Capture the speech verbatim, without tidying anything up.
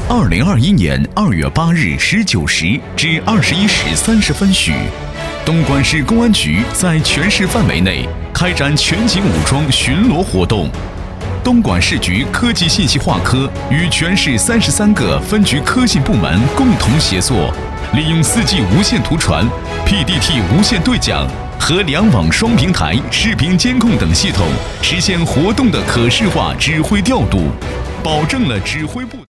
二零二一年二月八日十九时至二十一时三十分许，东莞市公安局在全市范围内开展全警武装巡逻活动。东莞市局科技信息化科与全市三十三个分局科信部门共同协作，利用 四 G 无线图传、P D T 无线对讲和两网双平台视频监控等系统，实现活动的可视化指挥调度，保证了指挥部